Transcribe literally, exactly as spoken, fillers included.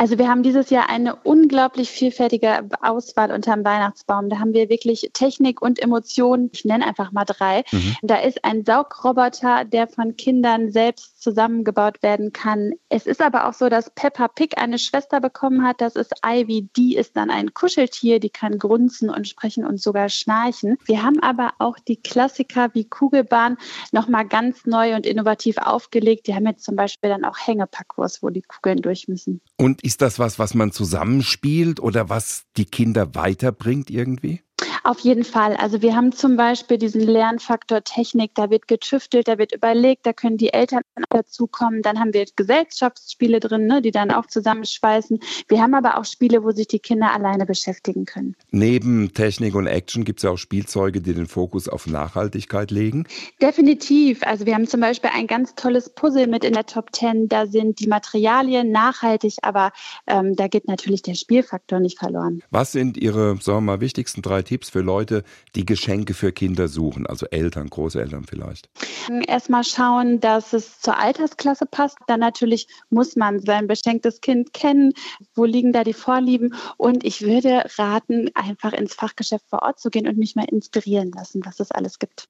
Also wir haben dieses Jahr eine unglaublich vielfältige Auswahl unterm Weihnachtsbaum. Da haben wir wirklich Technik und Emotionen. Ich nenne einfach mal drei. Mhm. Da ist ein Saugroboter, der von Kindern selbst zusammengebaut werden kann. Es ist aber auch so, dass Peppa Pig eine Schwester bekommen hat. Das ist Ivy. Die ist dann ein Kuscheltier, die kann grunzen und sprechen und sogar schnarchen. Wir haben aber auch die Klassiker wie Kugelbahn nochmal ganz neu und innovativ aufgelegt. Die haben jetzt zum Beispiel dann auch Hängeparcours, wo die Kugeln durch müssen. Und ist das was, was man zusammenspielt oder was die Kinder weiterbringt irgendwie? Auf jeden Fall. Also wir haben zum Beispiel diesen Lernfaktor Technik, da wird getüftelt, da wird überlegt, da können die Eltern dazukommen. Dann haben wir Gesellschaftsspiele drin, ne, die dann auch zusammenschweißen. Wir haben aber auch Spiele, wo sich die Kinder alleine beschäftigen können. Neben Technik und Action gibt es ja auch Spielzeuge, die den Fokus auf Nachhaltigkeit legen. Definitiv. Also wir haben zum Beispiel ein ganz tolles Puzzle mit in der Top Ten. Da sind die Materialien nachhaltig, aber ähm, da geht natürlich der Spielfaktor nicht verloren. Was sind Ihre, sagen wir mal, wichtigsten drei Tipps für Leute, die Geschenke für Kinder suchen, also Eltern, Großeltern vielleicht? Erstmal schauen, dass es zur Altersklasse passt. Dann natürlich muss man sein beschenktes Kind kennen. Wo liegen da die Vorlieben? Und ich würde raten, einfach ins Fachgeschäft vor Ort zu gehen und mich mal inspirieren lassen, was es alles gibt.